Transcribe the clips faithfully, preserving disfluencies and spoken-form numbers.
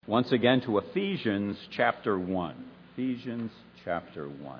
once again to Ephesians chapter one. Ephesians chapter one.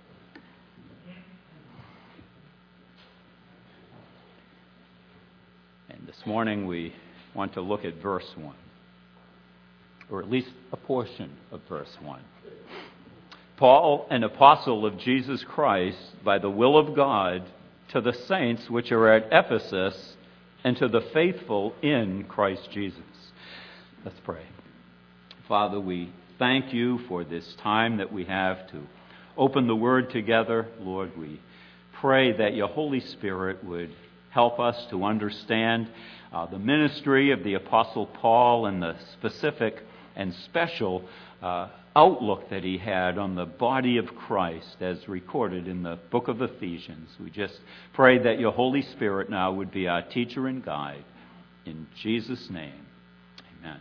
And this morning we want to look at verse one, or at least a portion of verse one. Paul, an apostle of Jesus Christ, by the will of God, to the saints which are at Ephesus, and to the faithful in Christ Jesus. Let's pray. Father, we thank you for this time that we have to open the Word together. Lord, we pray that your Holy Spirit would help us to understand uh, the ministry of the Apostle Paul and the specific and special uh, outlook that he had on the body of Christ as recorded in the book of Ephesians. We just pray that your Holy Spirit now would be our teacher and guide. In Jesus' name, amen.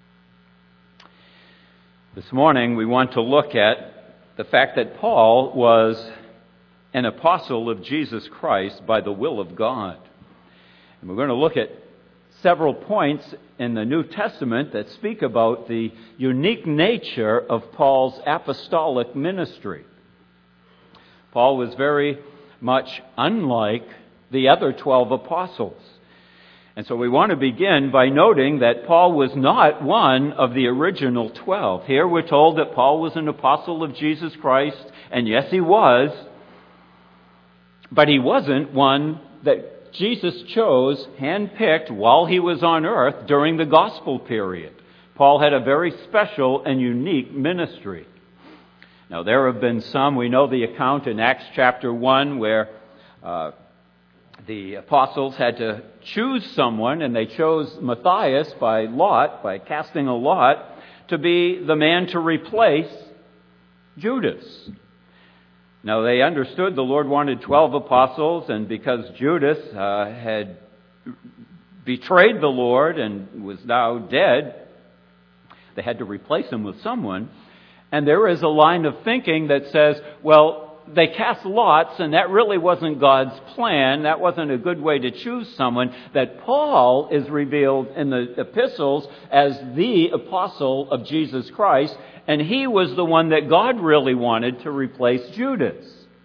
This morning we want to look at the fact that Paul was an apostle of Jesus Christ by the will of God. And we're going to look at several points in the New Testament that speak about the unique nature of Paul's apostolic ministry. Paul was very much unlike the other twelve apostles. And so we want to begin by noting that Paul was not one of the original twelve. Here we're told that Paul was an apostle of Jesus Christ, and yes, he was, but he wasn't one that Jesus chose, handpicked while he was on earth during the gospel period. Paul had a very special and unique ministry. Now, there have been some, we know the account in Acts chapter one where uh, the apostles had to choose someone, and they chose Matthias by lot, by casting a lot, to be the man to replace Judas. Now, they understood the Lord wanted twelve apostles, and because Judas uh, had betrayed the Lord and was now dead, they had to replace him with someone. And there is a line of thinking that says, well, they cast lots, and that really wasn't God's plan. That wasn't a good way to choose someone. That Paul is revealed in the epistles as the apostle of Jesus Christ, and he was the one that God really wanted to replace Judas.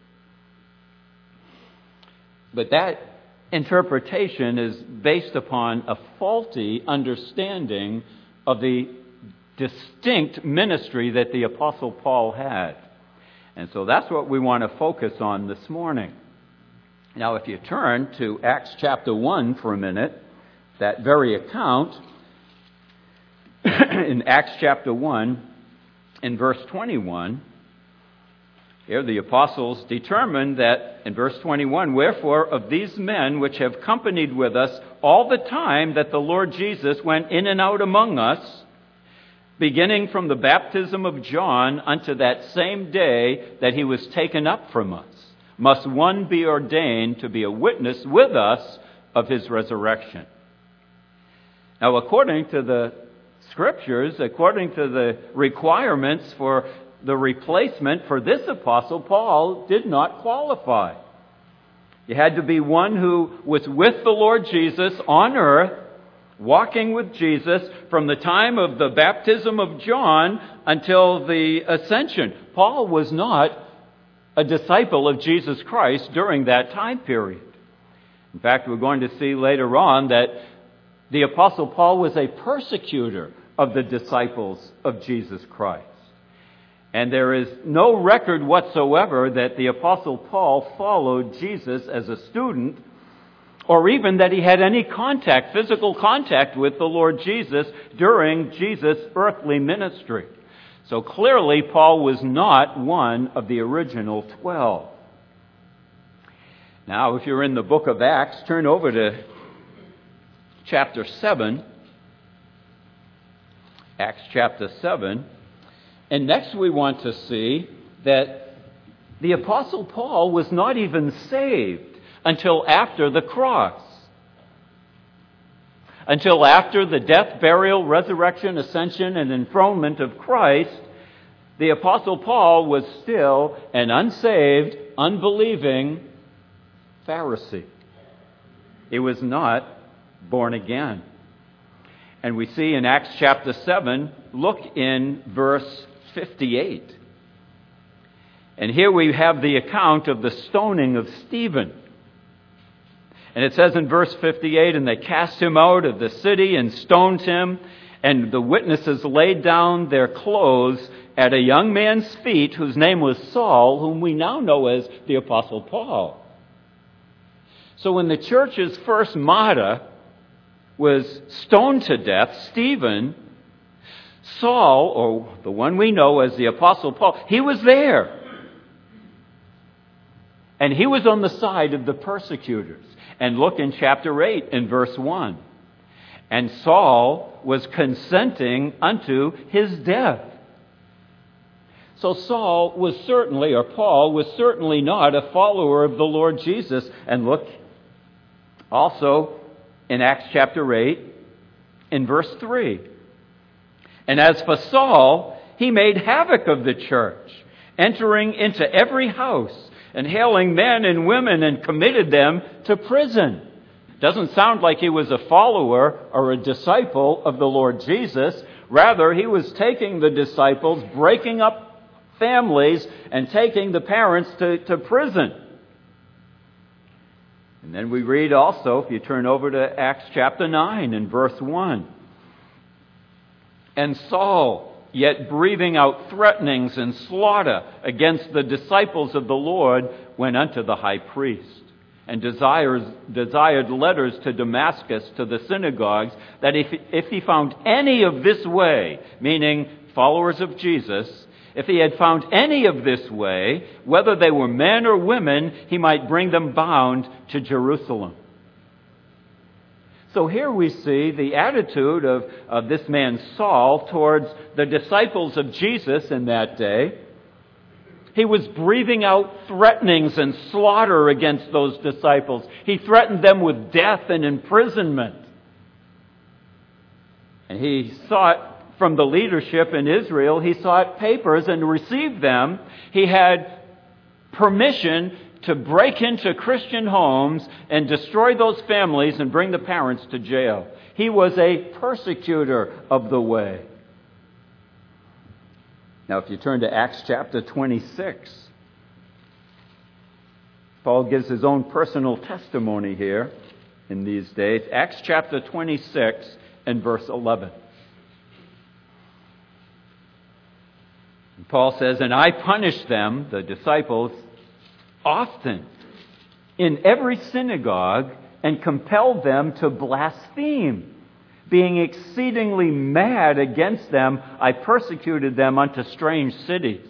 But that interpretation is based upon a faulty understanding of the distinct ministry that the apostle Paul had. And so that's what we want to focus on this morning. Now, if you turn to Acts chapter one for a minute, that very account, in Acts chapter one, in verse twenty-one, here the apostles determined that, in verse twenty-one, wherefore of these men which have companied with us all the time that the Lord Jesus went in and out among us, beginning from the baptism of John unto that same day that he was taken up from us, must one be ordained to be a witness with us of his resurrection. Now, according to the Scriptures, according to the requirements for the replacement for this apostle, Paul did not qualify. You had to be one who was with the Lord Jesus on earth, walking with Jesus from the time of the baptism of John until the ascension. Paul was not a disciple of Jesus Christ during that time period. In fact, we're going to see later on that the Apostle Paul was a persecutor of the disciples of Jesus Christ. And there is no record whatsoever that the Apostle Paul followed Jesus as a student, or even that he had any contact, physical contact with the Lord Jesus during Jesus' earthly ministry. So clearly, Paul was not one of the original twelve. Now, if you're in the book of Acts, turn over to chapter seven. Acts chapter seven. And next we want to see that the Apostle Paul was not even saved until after the cross. Until after the death, burial, resurrection, ascension, and enthronement of Christ, the Apostle Paul was still an unsaved, unbelieving Pharisee. He was not born again. And we see in Acts chapter seven, look in verse fifty-eight. And here we have the account of the stoning of Stephen. And it says in verse fifty-eight, and they cast him out of the city and stoned him, and the witnesses laid down their clothes at a young man's feet whose name was Saul, whom we now know as the Apostle Paul. So when the church's first martyr was stoned to death, Stephen, Saul, or the one we know as the Apostle Paul, he was there. And he was on the side of the persecutors. And look in chapter eight in verse one. And Saul was consenting unto his death. So Saul was certainly, or Paul was certainly not a follower of the Lord Jesus. And look also in Acts chapter eight, in verse three. And as for Saul, he made havoc of the church, entering into every house and hailing men and women and committed them to prison. Doesn't sound like he was a follower or a disciple of the Lord Jesus. Rather, he was taking the disciples, breaking up families, and taking the parents to, to prison. And then we read also, if you turn over to Acts chapter nine and verse one. And Saul, yet breathing out threatenings and slaughter against the disciples of the Lord, went unto the high priest, and desires, desired letters to Damascus, to the synagogues, that if, if he found any of this way, meaning followers of Jesus, if he had found any of this way, whether they were men or women, he might bring them bound to Jerusalem. So here we see the attitude of, of this man Saul towards the disciples of Jesus in that day. He was breathing out threatenings and slaughter against those disciples. He threatened them with death and imprisonment. And he sought from the leadership in Israel, he sought papers and received them. He had permission to break into Christian homes and destroy those families and bring the parents to jail. He was a persecutor of the way. Now, if you turn to Acts chapter twenty-six, Paul gives his own personal testimony here in these days. Acts chapter twenty-six and verse eleven. And Paul says, and I punished them, the disciples, often in every synagogue and compelled them to blaspheme. Being exceedingly mad against them, I persecuted them unto strange cities.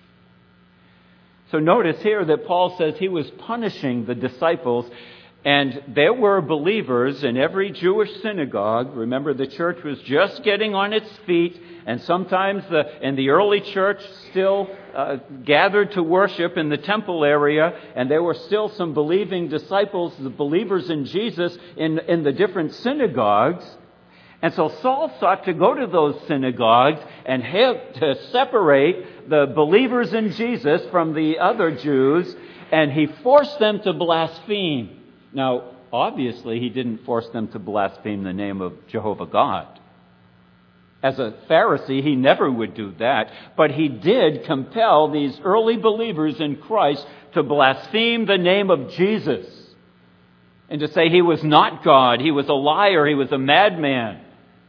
So notice here that Paul says he was punishing the disciples, and there were believers in every Jewish synagogue. Remember, the church was just getting on its feet, and sometimes the, in the early church still uh, gathered to worship in the temple area, and there were still some believing disciples, the believers in Jesus, in, in the different synagogues. And so Saul sought to go to those synagogues and have to separate the believers in Jesus from the other Jews, and he forced them to blaspheme. Now, obviously, he didn't force them to blaspheme the name of Jehovah God. As a Pharisee, he never would do that, but he did compel these early believers in Christ to blaspheme the name of Jesus and to say he was not God, he was a liar, he was a madman.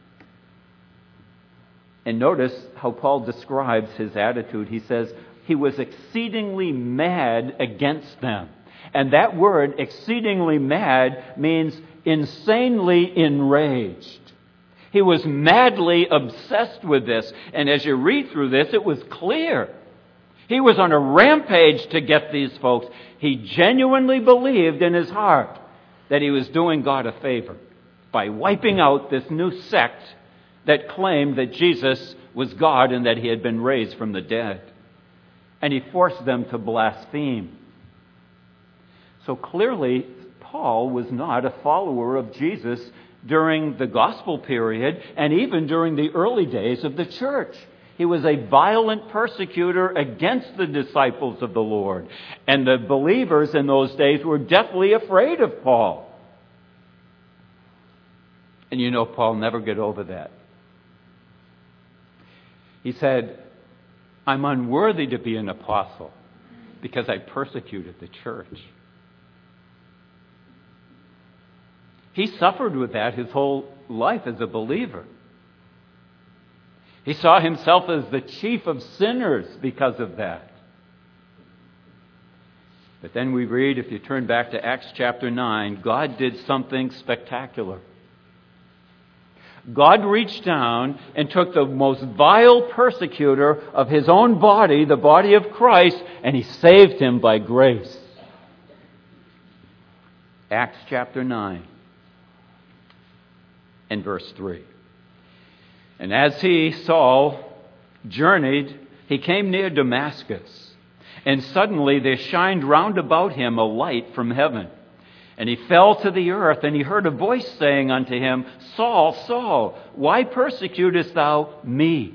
And notice how Paul describes his attitude. He says he was exceedingly mad against them. And that word, exceedingly mad, means insanely enraged. He was madly obsessed with this. And as you read through this, it was clear. He was on a rampage to get these folks. He genuinely believed in his heart that he was doing God a favor by wiping out this new sect that claimed that Jesus was God and that he had been raised from the dead. And he forced them to blaspheme. So clearly, Paul was not a follower of Jesus during the gospel period and even during the early days of the church. He was a violent persecutor against the disciples of the Lord. And the believers in those days were deathly afraid of Paul. And you know, Paul never got over that. He said, I'm unworthy to be an apostle because I persecuted the church. He suffered with that his whole life as a believer. He saw himself as the chief of sinners because of that. But then we read, if you turn back to Acts chapter nine, God did something spectacular. God reached down and took the most vile persecutor of his own body, the body of Christ, and he saved him by grace. Acts chapter nine and verse three. And as he, Saul, journeyed, he came near Damascus. And suddenly there shined round about him a light from heaven. And he fell to the earth, and he heard a voice saying unto him, Saul, Saul, why persecutest thou me?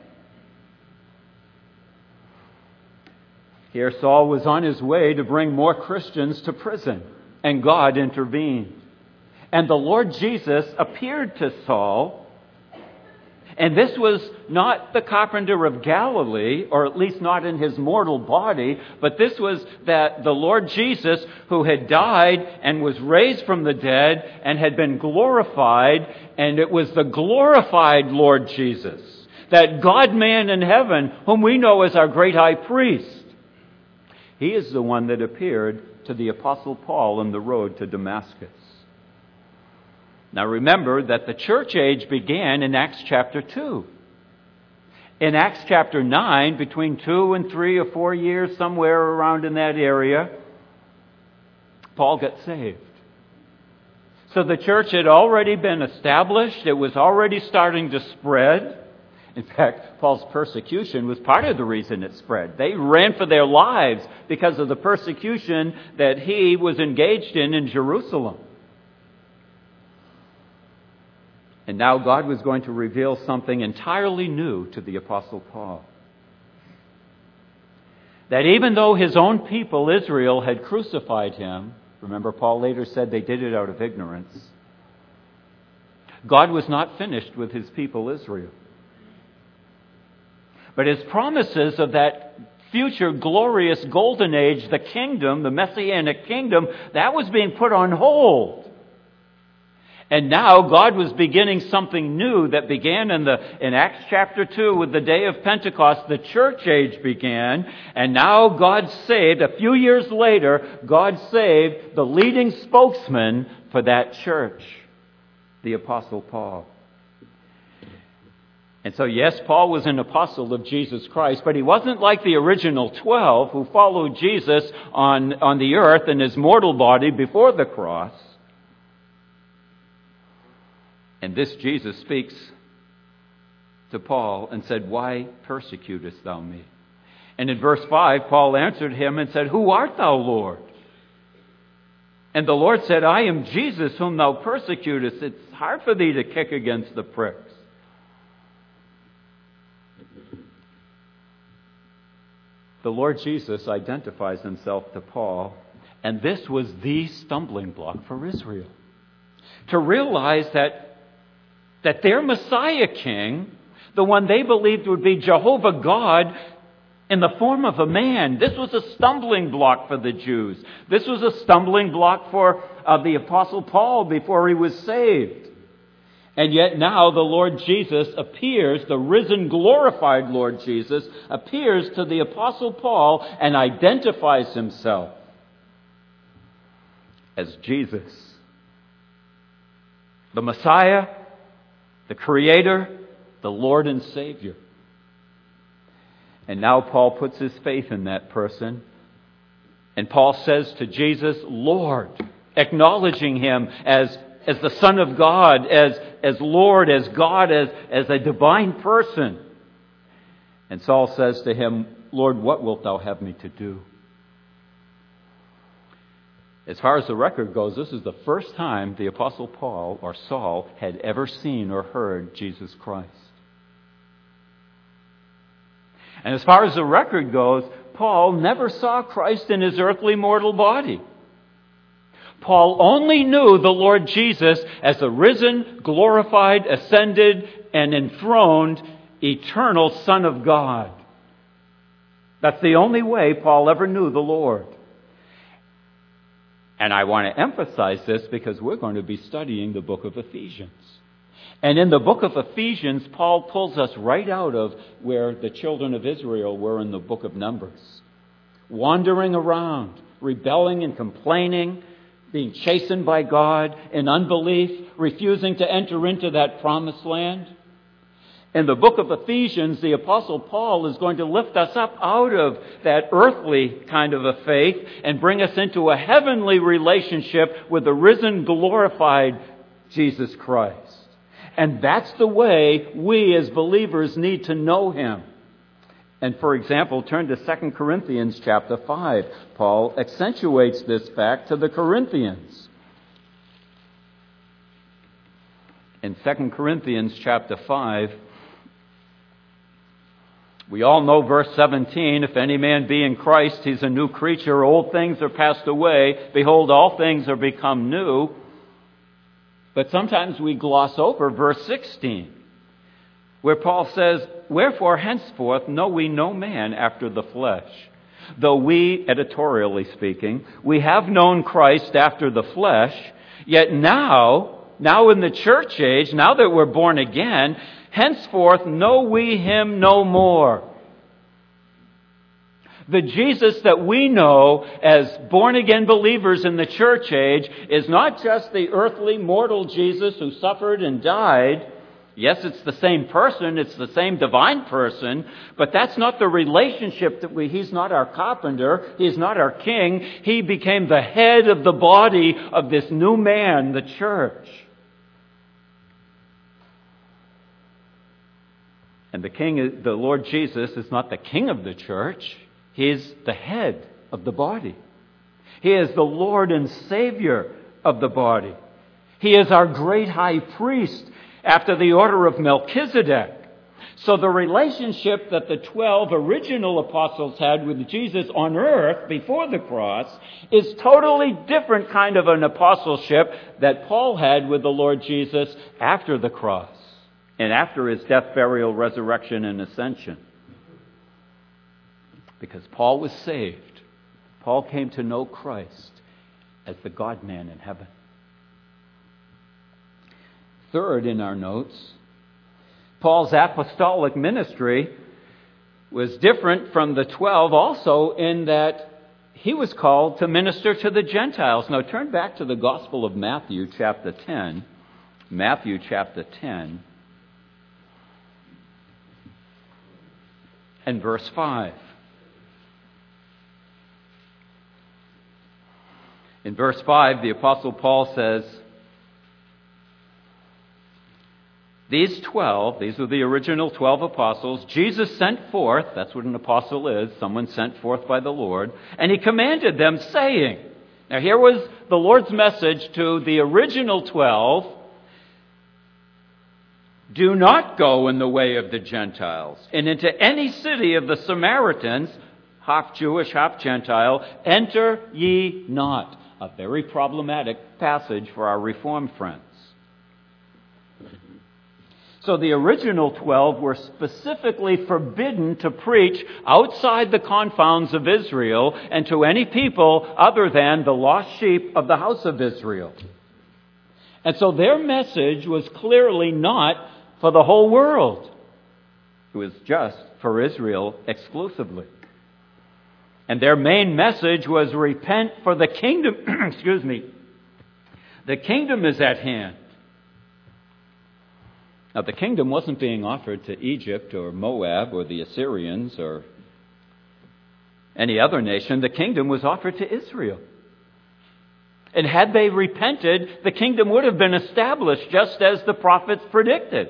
Here Saul was on his way to bring more Christians to prison, and God intervened. And the Lord Jesus appeared to Saul. And this was not the carpenter of Galilee, or at least not in his mortal body, but this was that the Lord Jesus, who had died and was raised from the dead and had been glorified, and it was the glorified Lord Jesus, that God-man in heaven, whom we know as our great high priest. He is the one that appeared to the Apostle Paul on the road to Damascus. Now remember that the church age began in Acts chapter two. In Acts chapter nine, between two and three or four years, somewhere around in that area, Paul got saved. So the church had already been established. It was already starting to spread. In fact, Paul's persecution was part of the reason it spread. They ran for their lives because of the persecution that he was engaged in in Jerusalem. And now God was going to reveal something entirely new to the Apostle Paul. That even though his own people, Israel, had crucified him, remember Paul later said they did it out of ignorance, God was not finished with his people, Israel. But his promises of that future glorious golden age, the kingdom, the Messianic kingdom, that was being put on hold. And now God was beginning something new that began in the in Acts chapter two with the day of Pentecost. The church age began, and now God saved, a few years later, God saved the leading spokesman for that church, the Apostle Paul. And so yes, Paul was an apostle of Jesus Christ, but he wasn't like the original twelve who followed Jesus on, on the earth in his mortal body before the cross. And this Jesus speaks to Paul and said, why persecutest thou me? And in verse five, Paul answered him and said, who art thou, Lord? And the Lord said, I am Jesus whom thou persecutest. It's hard for thee to kick against the pricks. The Lord Jesus identifies himself to Paul, and this was the stumbling block for Israel. To realize that that their Messiah King, the one they believed would be Jehovah God in the form of a man, this was a stumbling block for the Jews. This was a stumbling block for uh, the Apostle Paul before he was saved. And yet now the Lord Jesus appears, the risen, glorified Lord Jesus, appears to the Apostle Paul and identifies himself as Jesus, the Messiah, the Creator, the Lord and Savior. And now Paul puts his faith in that person. And Paul says to Jesus, Lord, acknowledging him as, as the Son of God, as, as Lord, as God, as, as a divine person. And Saul says to him, Lord, what wilt thou have me to do? As far as the record goes, this is the first time the Apostle Paul, or Saul, had ever seen or heard Jesus Christ. And as far as the record goes, Paul never saw Christ in his earthly mortal body. Paul only knew the Lord Jesus as the risen, glorified, ascended, and enthroned, eternal Son of God. That's the only way Paul ever knew the Lord. And I want to emphasize this because we're going to be studying the book of Ephesians. And in the book of Ephesians, Paul pulls us right out of where the children of Israel were in the book of Numbers. Wandering around, rebelling and complaining, being chastened by God in unbelief, refusing to enter into that promised land. In the book of Ephesians, the Apostle Paul is going to lift us up out of that earthly kind of a faith and bring us into a heavenly relationship with the risen, glorified Jesus Christ. And that's the way we as believers need to know Him. And for example, turn to Second Corinthians chapter five. Paul accentuates this fact to the Corinthians. In Second Corinthians chapter five, we all know verse seventeen, if any man be in Christ, he's a new creature. Old things are passed away. Behold, all things are become new. But sometimes we gloss over verse sixteen, where Paul says, wherefore henceforth know we no man after the flesh. Though we, editorially speaking, we have known Christ after the flesh, yet now, now in the church age, now that we're born again, henceforth know we Him no more. The Jesus that we know as born-again believers in the church age is not just the earthly, mortal Jesus who suffered and died. Yes, it's the same person, it's the same divine person, but that's not the relationship that we... He's not our carpenter, He's not our king. He became the head of the body of this new man, the church. And the king, the Lord Jesus, is not the king of the church. He is the head of the body. He is the Lord and Savior of the body. He is our great high priest after the order of Melchizedek. So the relationship that the twelve original apostles had with Jesus on earth before the cross is totally different kind of an apostleship that Paul had with the Lord Jesus after the cross and after His death, burial, resurrection, and ascension. Because Paul was saved. Paul came to know Christ as the God-man in heaven. Third, in our notes, Paul's apostolic ministry was different from the twelve also in that he was called to minister to the Gentiles. Now turn back to the Gospel of Matthew chapter ten. Matthew chapter ten and verse five. In verse five, the Apostle Paul says, these twelve, these were the original twelve apostles, Jesus sent forth, that's what an apostle is, someone sent forth by the Lord, and He commanded them, saying, now here was the Lord's message to the original twelve, do not go in the way of the Gentiles, and into any city of the Samaritans, half Jewish, half Gentile, enter ye not. A very problematic passage for our Reformed friends. So the original twelve were specifically forbidden to preach outside the confines of Israel and to any people other than the lost sheep of the house of Israel. And so their message was clearly not for the whole world. It was just for Israel exclusively. And their main message was repent, for the kingdom, excuse me, the kingdom is at hand. Now the kingdom wasn't being offered to Egypt or Moab or the Assyrians or any other nation. The kingdom was offered to Israel. And had they repented, the kingdom would have been established just as the prophets predicted.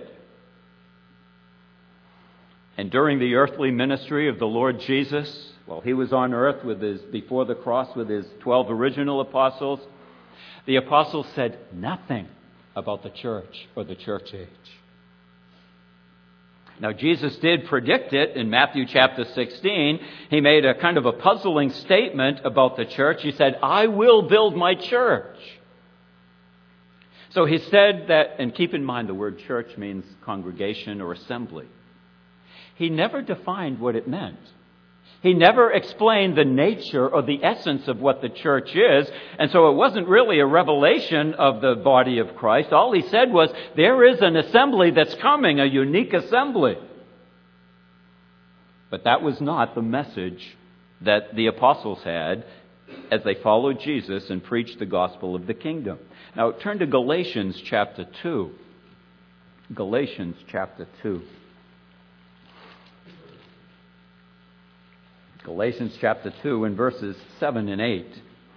And during the earthly ministry of the Lord Jesus, while He was on earth with his, before the cross with His twelve original apostles, the apostles said nothing about the church or the church age. Now, Jesus did predict it in Matthew chapter sixteen. He made a kind of a puzzling statement about the church. He said, I will build my church. So he said that, and keep in mind the word church means congregation or assembly. He never defined what it meant. He never explained the nature or the essence of what the church is. And so it wasn't really a revelation of the body of Christ. All he said was, there is an assembly that's coming, a unique assembly. But that was not the message that the apostles had as they followed Jesus and preached the gospel of the kingdom. Now turn to Galatians chapter two. Galatians chapter two. Galatians chapter two and verses seven and eight.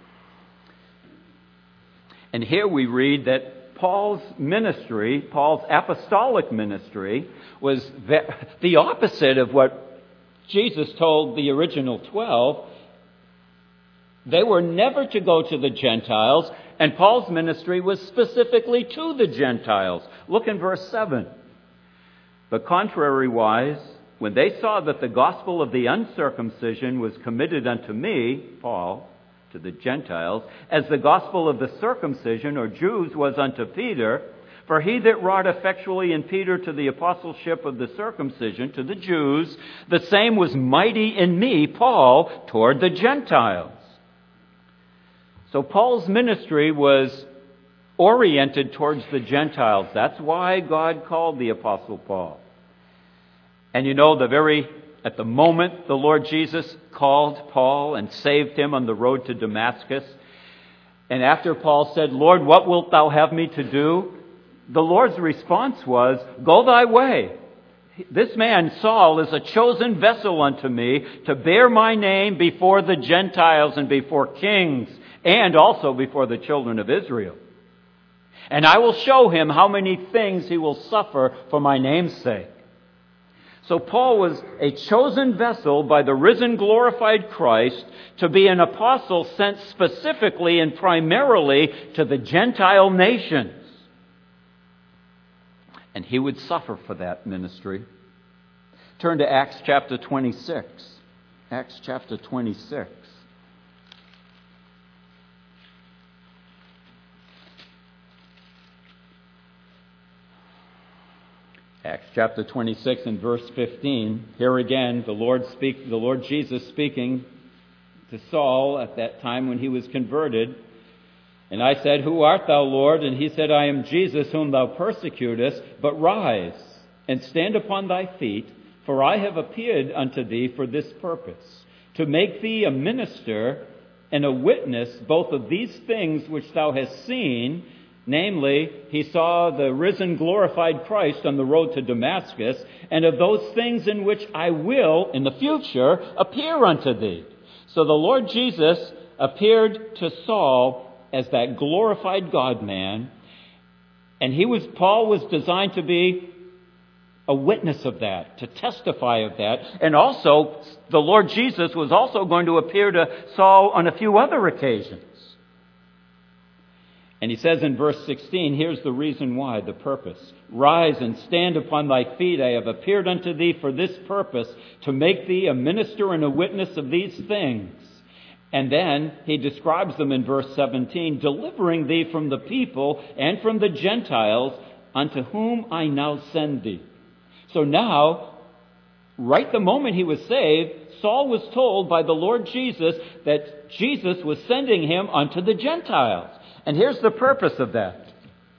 And here we read that Paul's ministry, Paul's apostolic ministry, was the opposite of what Jesus told the original twelve. They were never to go to the Gentiles, and Paul's ministry was specifically to the Gentiles. Look in verse seven. But contrariwise, when they saw that the gospel of the uncircumcision was committed unto me, Paul, to the Gentiles, as the gospel of the circumcision, or Jews, was unto Peter, for he that wrought effectually in Peter to the apostleship of the circumcision, to the Jews, the same was mighty in me, Paul, toward the Gentiles. So Paul's ministry was oriented towards the Gentiles. That's why God called the Apostle Paul. And you know, the very, at the moment the Lord Jesus called Paul and saved him on the road to Damascus, and after Paul said, Lord, what wilt thou have me to do? The Lord's response was, go thy way. This man, Saul, is a chosen vessel unto me to bear my name before the Gentiles and before kings and also before the children of Israel. And I will show him how many things he will suffer for my name's sake. So Paul was a chosen vessel by the risen, glorified Christ to be an apostle sent specifically and primarily to the Gentile nations. And he would suffer for that ministry. Turn to Acts chapter twenty-six. Acts chapter twenty-six. Acts chapter twenty-six and verse fifteen. Here again, the Lord speak, the Lord Jesus speaking to Saul at that time when he was converted. And I said, who art thou, Lord? And he said, I am Jesus whom thou persecutest. But rise and stand upon thy feet, for I have appeared unto thee for this purpose, to make thee a minister and a witness both of these things which thou hast seen. Namely, he saw the risen, glorified Christ on the road to Damascus, and of those things in which I will, in the future, appear unto thee. So the Lord Jesus appeared to Saul as that glorified God-man, and he was, Paul was designed to be a witness of that, to testify of that. And also, the Lord Jesus was also going to appear to Saul on a few other occasions. And he says in verse sixteen, here's the reason why, the purpose. Rise and stand upon thy feet. I have appeared unto thee for this purpose, to make thee a minister and a witness of these things. And then he describes them in verse seventeen, delivering thee from the people and from the Gentiles, unto whom I now send thee. So now, right the moment he was saved, Saul was told by the Lord Jesus that Jesus was sending him unto the Gentiles. And here's the purpose of that.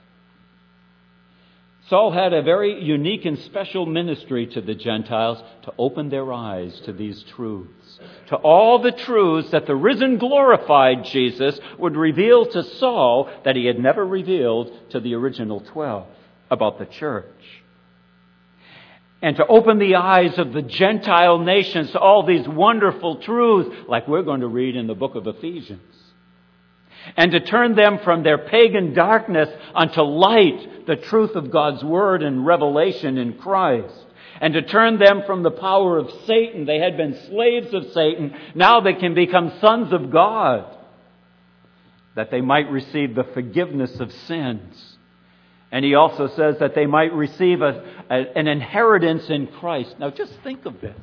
Saul had a very unique and special ministry to the Gentiles to open their eyes to these truths, to all the truths that the risen, glorified Jesus would reveal to Saul that he had never revealed to the original twelve about the church. And to open the eyes of the Gentile nations to all these wonderful truths, like we're going to read in the book of Ephesians. And to turn them from their pagan darkness unto light, the truth of God's Word and revelation in Christ. And to turn them from the power of Satan. They had been slaves of Satan. Now they can become sons of God, that they might receive the forgiveness of sins And he also says that they might receive a, a, an inheritance in Christ. Now just think of this.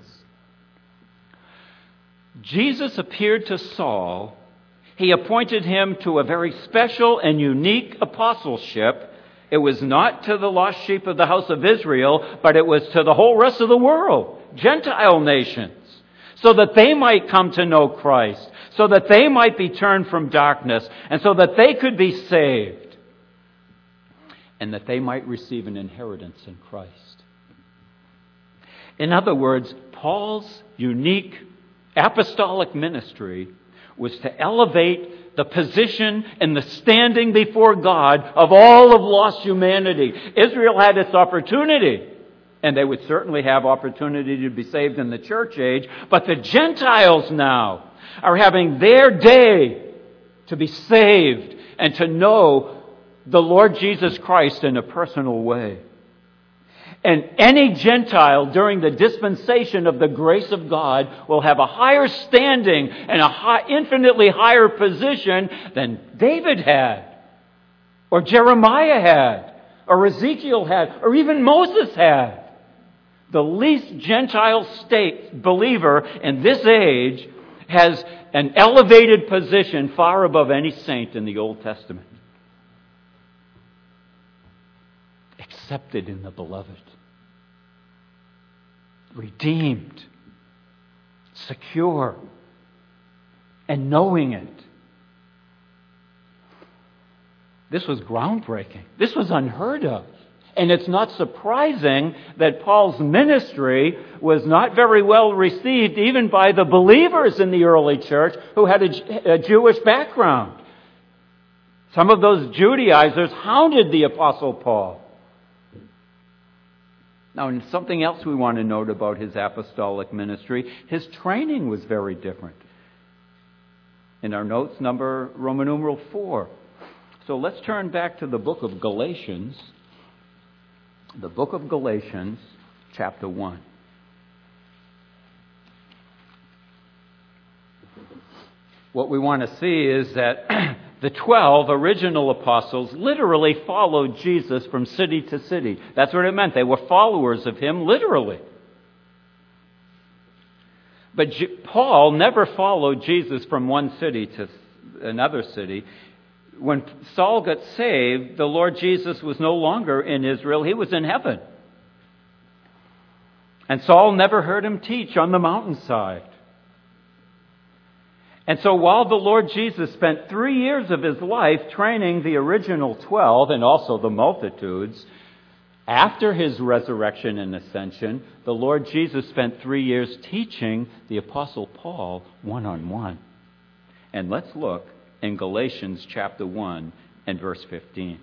Jesus appeared to Saul. He appointed him to a very special and unique apostleship. It was not to the lost sheep of the house of Israel, but it was to the whole rest of the world, Gentile nations, so that they might come to know Christ, so that they might be turned from darkness, and so that they could be saved, and that they might receive an inheritance in Christ. In other words, Paul's unique apostolic ministry was to elevate the position and the standing before God of all of lost humanity. Israel had its opportunity, and they would certainly have opportunity to be saved in the church age, but the Gentiles now are having their day to be saved and to know the Lord Jesus Christ in a personal way. And any Gentile during the dispensation of the grace of God will have a higher standing and a high, infinitely higher position than David had, or Jeremiah had, or Ezekiel had, or even Moses had. The least Gentile state believer in this age has an elevated position far above any saint in the Old Testament. Accepted in the beloved. Redeemed. Secure. And knowing it. This was groundbreaking. This was unheard of. And it's not surprising that Paul's ministry was not very well received even by the believers in the early church who had a, a Jewish background. Some of those Judaizers hounded the Apostle Paul. Now, and something else we want to note about his apostolic ministry, his training was very different. In our notes, number Roman numeral four. So let's turn back to the book of Galatians. The book of Galatians, chapter one. What we want to see is that the twelve original apostles literally followed Jesus from city to city. That's what it meant. They were followers of him literally. But Paul never followed Jesus from one city to another city. When Saul got saved, the Lord Jesus was no longer in Israel. He was in heaven. And Saul never heard him teach on the mountainside. And so while the Lord Jesus spent three years of his life training the original twelve and also the multitudes, after his resurrection and ascension, the Lord Jesus spent three years teaching the Apostle Paul one-on-one. And let's look in Galatians chapter one and verse fifteen.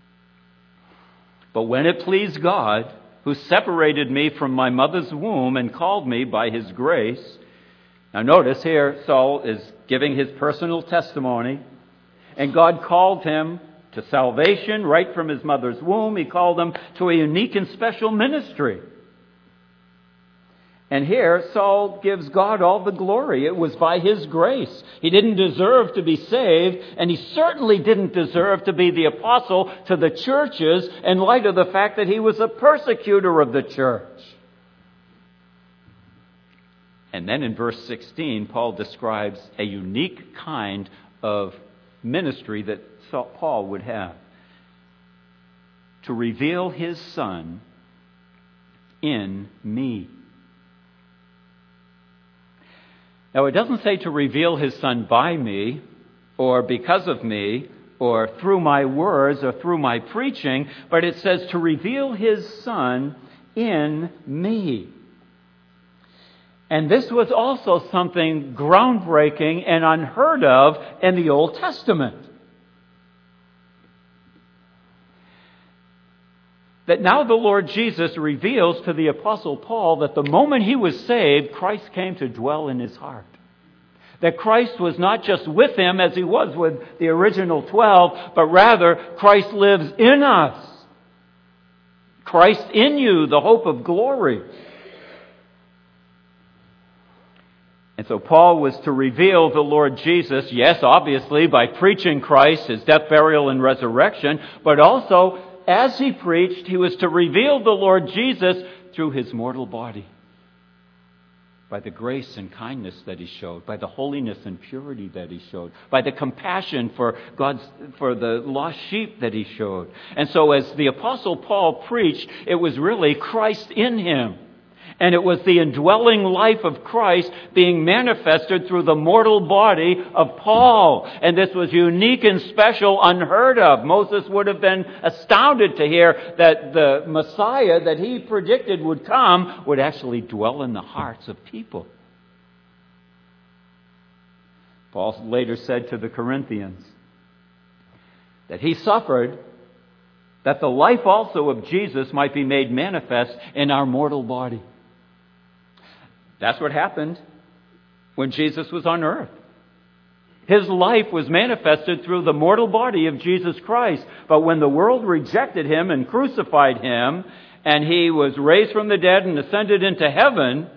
But when it pleased God, who separated me from my mother's womb and called me by his grace. Now notice here, Saul is giving his personal testimony, and God called him to salvation right from his mother's womb. He called him to a unique and special ministry. And here, Saul gives God all the glory. It was by his grace. He didn't deserve to be saved, and he certainly didn't deserve to be the apostle to the churches in light of the fact that he was a persecutor of the church. And then in verse sixteen, Paul describes a unique kind of ministry that Paul would have. To reveal his Son in me. Now, it doesn't say to reveal his Son by me, or because of me, or through my words, or through my preaching, but it says to reveal his Son in me. And this was also something groundbreaking and unheard of in the Old Testament. That now the Lord Jesus reveals to the Apostle Paul that the moment he was saved, Christ came to dwell in his heart. That Christ was not just with him as he was with the original twelve, but rather Christ lives in us. Christ in you, the hope of glory. And so Paul was to reveal the Lord Jesus, yes, obviously, by preaching Christ, his death, burial, and resurrection, but also as he preached, he was to reveal the Lord Jesus through his mortal body. By the grace and kindness that he showed, by the holiness and purity that he showed, by the compassion for God's, for the lost sheep that he showed. And so as the Apostle Paul preached, it was really Christ in him. And it was the indwelling life of Christ being manifested through the mortal body of Paul. And this was unique and special, unheard of. Moses would have been astounded to hear that the Messiah that he predicted would come would actually dwell in the hearts of people. Paul later said to the Corinthians that he suffered that the life also of Jesus might be made manifest in our mortal body. That's what happened when Jesus was on earth. His life was manifested through the mortal body of Jesus Christ. But when the world rejected him and crucified him, and he was raised from the dead and ascended into heaven,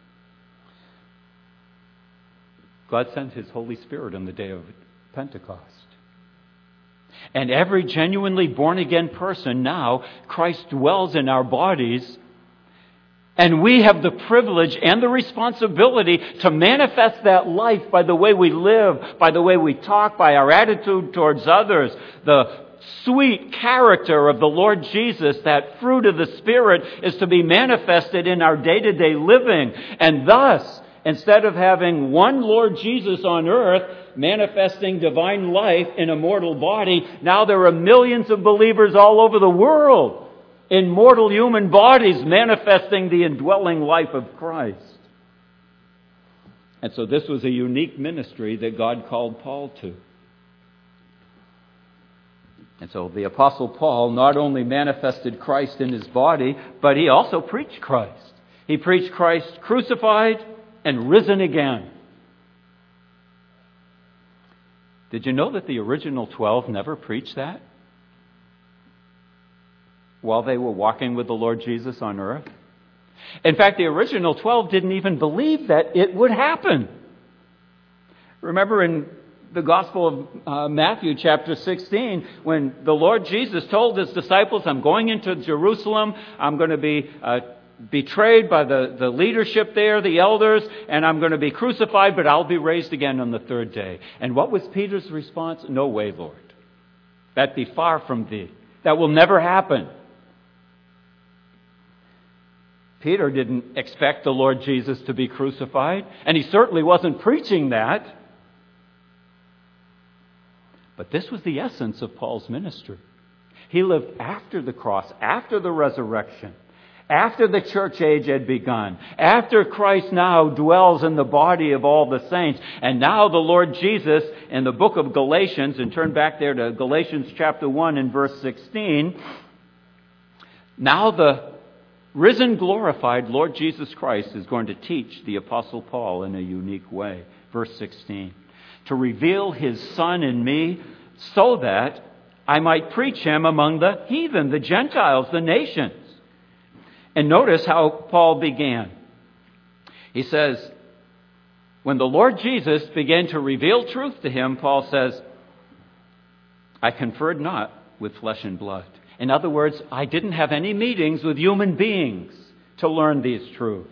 God sent his Holy Spirit on the day of Pentecost. And every genuinely born-again person now, Christ dwells in our bodies. And we have the privilege and the responsibility to manifest that life by the way we live, by the way we talk, by our attitude towards others. The sweet character of the Lord Jesus, that fruit of the Spirit, is to be manifested in our day-to-day living. And thus, instead of having one Lord Jesus on earth manifesting divine life in a mortal body, now there are millions of believers all over the world in mortal human bodies manifesting the indwelling life of Christ. And so this was a unique ministry that God called Paul to. And so the Apostle Paul not only manifested Christ in his body, but he also preached Christ. He preached Christ crucified and risen again. Did you know that the original twelve never preached that while they were walking with the Lord Jesus on earth? In fact, the original twelve didn't even believe that it would happen. Remember in the Gospel of uh, Matthew chapter sixteen, when the Lord Jesus told his disciples, I'm going into Jerusalem, I'm going to be uh, betrayed by the, the leadership there, the elders, and I'm going to be crucified, but I'll be raised again on the third day. And what was Peter's response? No way, Lord. That be far from thee. That will never happen. Peter didn't expect the Lord Jesus to be crucified, and he certainly wasn't preaching that. But this was the essence of Paul's ministry. He lived after the cross, after the resurrection, after the church age had begun, after Christ now dwells in the body of all the saints. And now the Lord Jesus, in the book of Galatians, and turn back there to Galatians chapter one and verse sixteen, now the risen, glorified Lord Jesus Christ is going to teach the Apostle Paul in a unique way. Verse sixteen, to reveal his Son in me so that I might preach him among the heathen, the Gentiles, the nations. And notice how Paul began. He says, when the Lord Jesus began to reveal truth to him, Paul says, I conferred not with flesh and blood. In other words, I didn't have any meetings with human beings to learn these truths.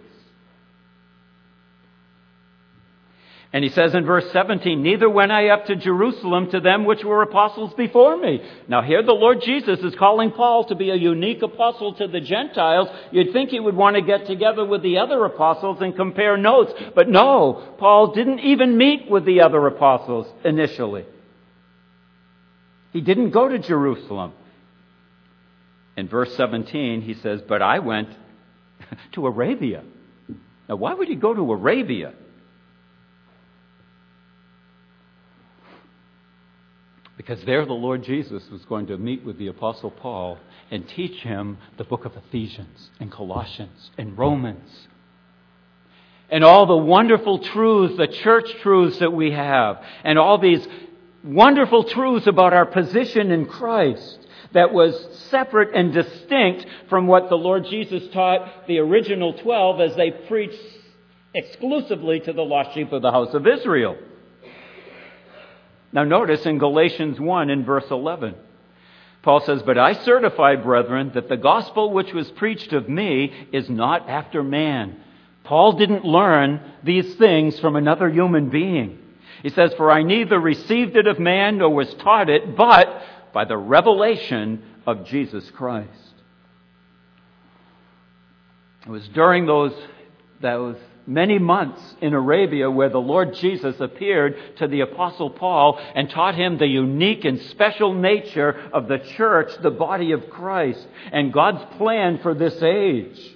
And he says in verse seventeen, neither went I up to Jerusalem to them which were apostles before me. Now here the Lord Jesus is calling Paul to be a unique apostle to the Gentiles. You'd think he would want to get together with the other apostles and compare notes. But no, Paul didn't even meet with the other apostles initially. He didn't go to Jerusalem. In verse seventeen, he says, but I went to Arabia. Now, why would he go to Arabia? Because there the Lord Jesus was going to meet with the Apostle Paul and teach him the book of Ephesians and Colossians and Romans. And all the wonderful truths, the church truths that we have, and all these wonderful truths about our position in Christ that was separate and distinct from what the Lord Jesus taught the original twelve as they preached exclusively to the lost sheep of the house of Israel. Now notice in Galatians one in verse eleven, Paul says, "But I certify, brethren, that the gospel which was preached of me is not after man." Paul didn't learn these things from another human being. He says, "For I neither received it of man nor was taught it, but by the revelation of Jesus Christ." It was during those, those many months in Arabia where the Lord Jesus appeared to the Apostle Paul and taught him the unique and special nature of the church, the body of Christ, and God's plan for this age.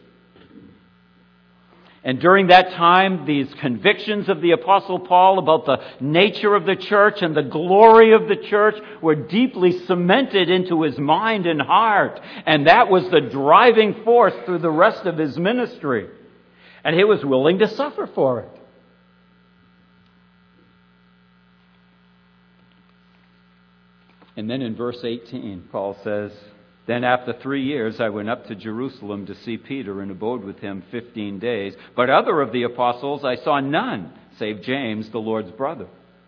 And during that time, these convictions of the Apostle Paul about the nature of the church and the glory of the church were deeply cemented into his mind and heart. And that was the driving force through the rest of his ministry. And he was willing to suffer for it. And then in verse eighteen, Paul says, "Then after three years I went up to Jerusalem to see Peter and abode with him fifteen days. But other of the apostles I saw none, save James, the Lord's brother."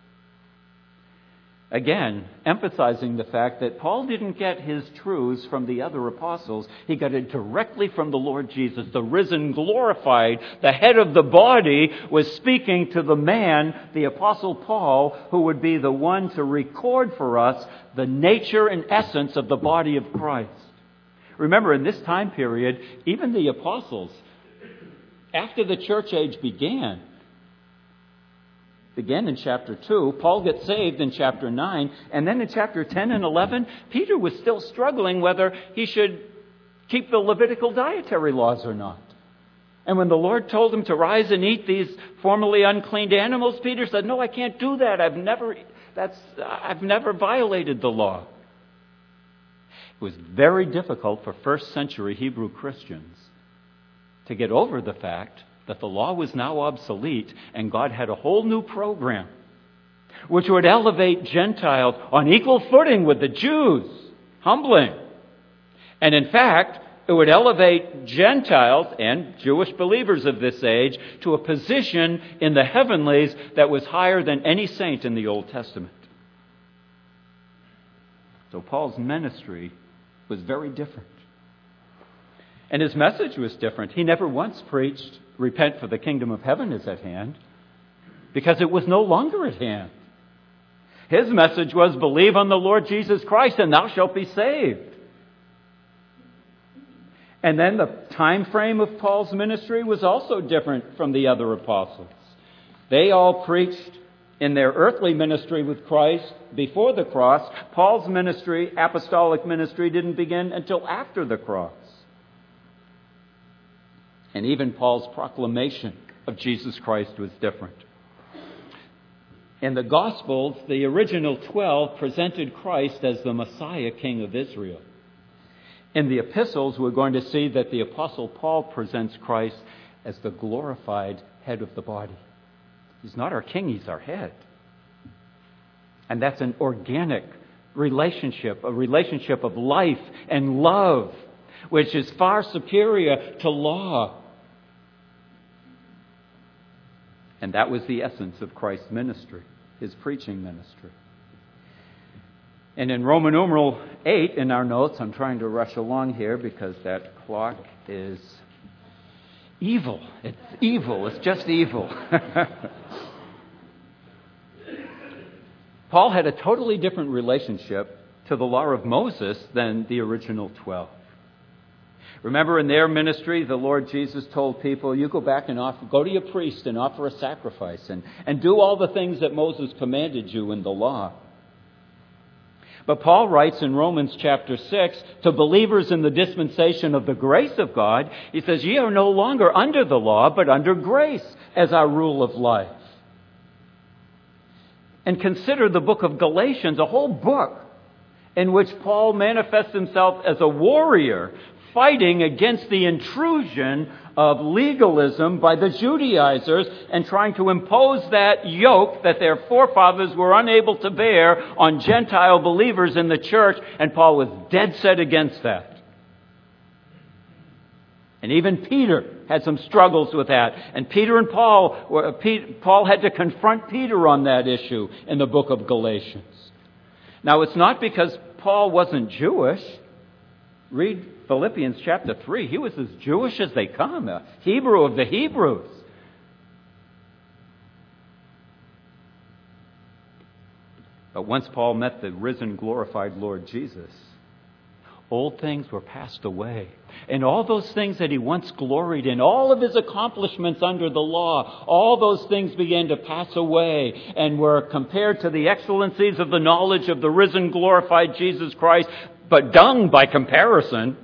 Again, emphasizing the fact that Paul didn't get his truths from the other apostles. He got it directly from the Lord Jesus. The risen, glorified, the head of the body, was speaking to the man, the Apostle Paul, who would be the one to record for us the nature and essence of the body of Christ. Remember, in this time period, even the apostles, after the church age began, began in chapter two, Paul gets saved in chapter nine, and then in chapter ten and eleven, Peter was still struggling whether he should keep the Levitical dietary laws or not. And when the Lord told him to rise and eat these formerly uncleaned animals, Peter said, "No, I can't do that. I've never, that's, I've never violated the law." It was very difficult for first century Hebrew Christians to get over the fact that the law was now obsolete and God had a whole new program which would elevate Gentiles on equal footing with the Jews. Humbling. And in fact, it would elevate Gentiles and Jewish believers of this age to a position in the heavenlies that was higher than any saint in the Old Testament. So Paul's ministry was very different. And his message was different. He never once preached, "Repent, for the kingdom of heaven is at hand," because it was no longer at hand. His message was, "Believe on the Lord Jesus Christ and thou shalt be saved." And then the time frame of Paul's ministry was also different from the other apostles. They all preached in their earthly ministry with Christ before the cross. Paul's ministry, apostolic ministry, didn't begin until after the cross. And even Paul's proclamation of Jesus Christ was different. In the Gospels, the original twelve presented Christ as the Messiah, King of Israel. In the epistles, we're going to see that the Apostle Paul presents Christ as the glorified head of the body. He's not our king, he's our head. And that's an organic relationship, a relationship of life and love, which is far superior to law. And that was the essence of Christ's ministry, his preaching ministry. And in Roman numeral eight in our notes, I'm trying to rush along here because that clock is evil. It's evil. It's just evil. Paul had a totally different relationship to the law of Moses than the original twelve. Remember, in their ministry, the Lord Jesus told people, you go back and offer, go to your priest and offer a sacrifice and, and do all the things that Moses commanded you in the law. But Paul writes in Romans chapter six to believers in the dispensation of the grace of God, he says, ye are no longer under the law, but under grace as our rule of life. And consider the book of Galatians, a whole book in which Paul manifests himself as a warrior fighting against the intrusion of legalism by the Judaizers and trying to impose that yoke that their forefathers were unable to bear on Gentile believers in the church, and Paul was dead set against that. And even Peter had some struggles with that. And Peter and Paul, were, Paul had to confront Peter on that issue in the book of Galatians. Now, it's not because Paul wasn't Jewish. Read Philippians chapter three. He was as Jewish as they come, a Hebrew of the Hebrews. But once Paul met the risen, glorified Lord Jesus, old things were passed away. And all those things that he once gloried in, all of his accomplishments under the law, all those things began to pass away and were compared to the excellencies of the knowledge of the risen, glorified Jesus Christ, but dung by comparison.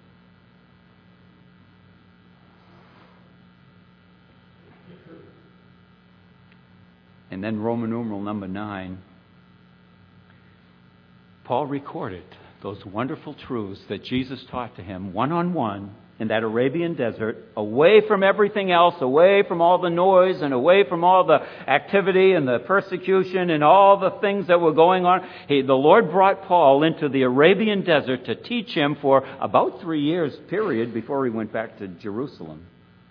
And then Roman numeral number nine, Paul recorded those wonderful truths that Jesus taught to him one-on-one in that Arabian desert, away from everything else, away from all the noise and away from all the activity and the persecution and all the things that were going on. He, the Lord brought Paul into the Arabian desert to teach him for about three years period before he went back to Jerusalem.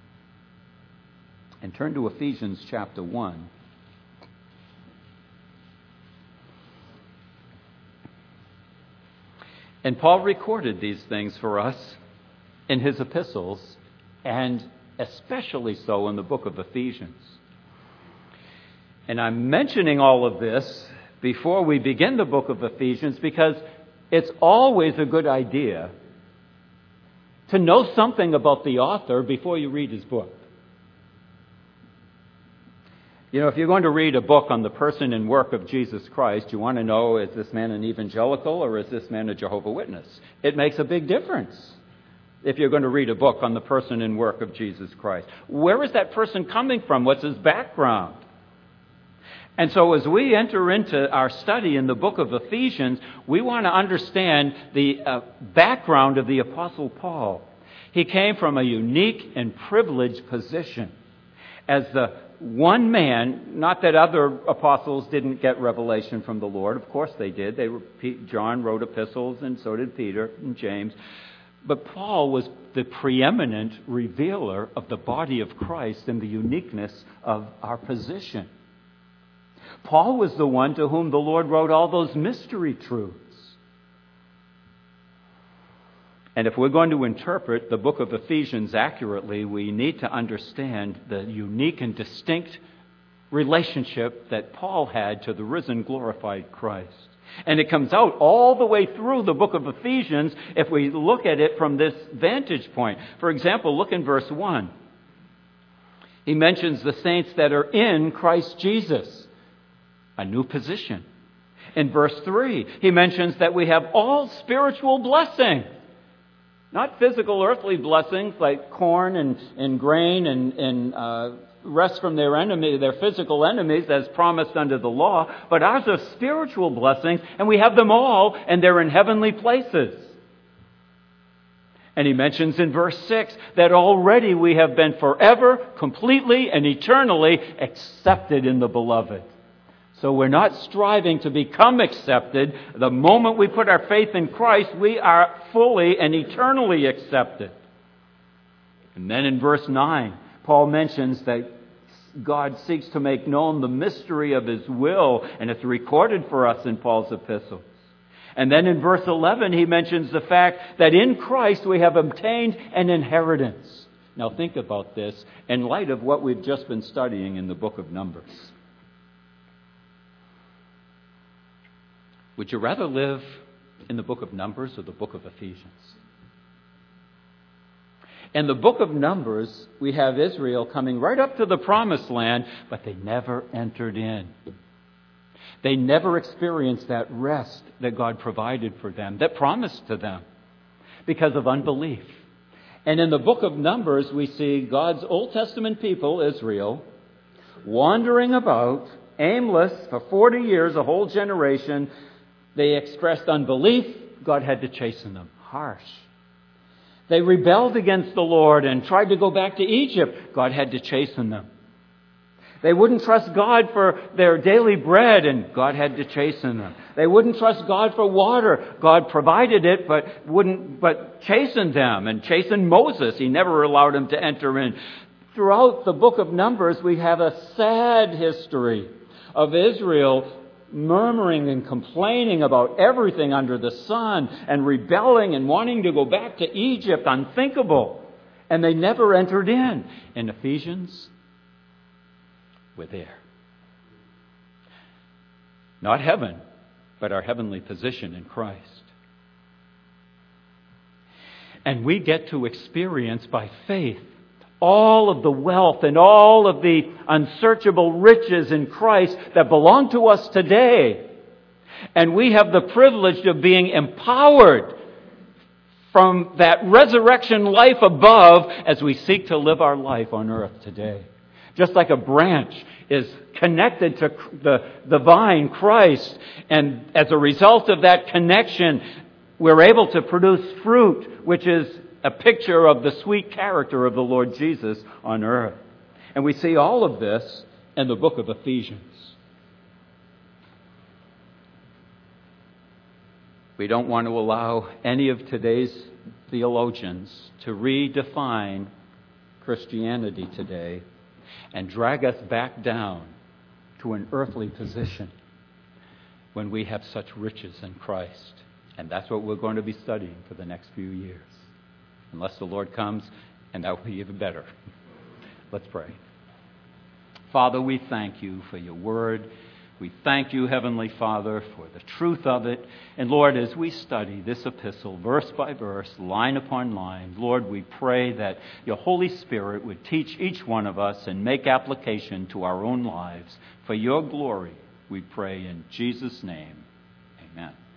And turn to Ephesians chapter one. And Paul recorded these things for us in his epistles, and especially so in the book of Ephesians. And I'm mentioning all of this before we begin the book of Ephesians because it's always a good idea to know something about the author before you read his book. You know, if you're going to read a book on the person and work of Jesus Christ, you want to know, is this man an evangelical or is this man a Jehovah's Witness? It makes a big difference if you're going to read a book on the person and work of Jesus Christ. Where is that person coming from? What's his background? And so as we enter into our study in the book of Ephesians, we want to understand the uh, background of the Apostle Paul. He came from a unique and privileged position as the one man. Not that other apostles didn't get revelation from the Lord. Of course they did. They were, John wrote epistles, and so did Peter and James. But Paul was the preeminent revealer of the body of Christ and the uniqueness of our position. Paul was the one to whom the Lord wrote all those mystery truths. And if we're going to interpret the book of Ephesians accurately, we need to understand the unique and distinct relationship that Paul had to the risen, glorified Christ. And it comes out all the way through the book of Ephesians if we look at it from this vantage point. For example, look in verse one. He mentions the saints that are in Christ Jesus, a new position. In verse three, he mentions that we have all spiritual blessings. Not physical earthly blessings like corn and, and grain and, and uh, rest from their enemy, their physical enemies as promised under the law, but ours are spiritual blessings, and we have them all, and they're in heavenly places. And he mentions in verse six that already we have been forever, completely, and eternally accepted in the Beloved. So we're not striving to become accepted. The moment we put our faith in Christ, we are fully and eternally accepted. And then in verse nine, Paul mentions that God seeks to make known the mystery of His will, and it's recorded for us in Paul's epistles. And then in verse eleven, he mentions the fact that in Christ we have obtained an inheritance. Now think about this in light of what we've just been studying in the book of Numbers. Would you rather live in the book of Numbers or the book of Ephesians? In the book of Numbers, we have Israel coming right up to the promised land, but they never entered in. They never experienced that rest that God provided for them, that promised to them, because of unbelief. And in the book of Numbers, we see God's Old Testament people, Israel, wandering about, aimless, for forty years, a whole generation. They expressed unbelief. God had to chasten them. Harsh. They rebelled against the Lord and tried to go back to Egypt. God had to chasten them. They wouldn't trust God for their daily bread, and God had to chasten them. They wouldn't trust God for water. God provided it, but wouldn't, but chastened them and chastened Moses. He never allowed him to enter in. Throughout the book of Numbers, we have a sad history of Israel murmuring and complaining about everything under the sun and rebelling and wanting to go back to Egypt, unthinkable. And they never entered in. In Ephesians, we're there. Not heaven, but our heavenly position in Christ. And we get to experience by faith all of the wealth and all of the unsearchable riches in Christ that belong to us today. And we have the privilege of being empowered from that resurrection life above as we seek to live our life on earth today. Just like a branch is connected to the, the vine, Christ, and as a result of that connection, we're able to produce fruit, which is a picture of the sweet character of the Lord Jesus on earth. And we see all of this in the book of Ephesians. We don't want to allow any of today's theologians to redefine Christianity today and drag us back down to an earthly position when we have such riches in Christ. And that's what we're going to be studying for the next few years. Unless the Lord comes, and that will be even better. Let's pray. Father, we thank you for your word. We thank you, Heavenly Father, for the truth of it. And Lord, as we study this epistle, verse by verse, line upon line, Lord, we pray that your Holy Spirit would teach each one of us and make application to our own lives. For your glory, we pray in Jesus' name. Amen.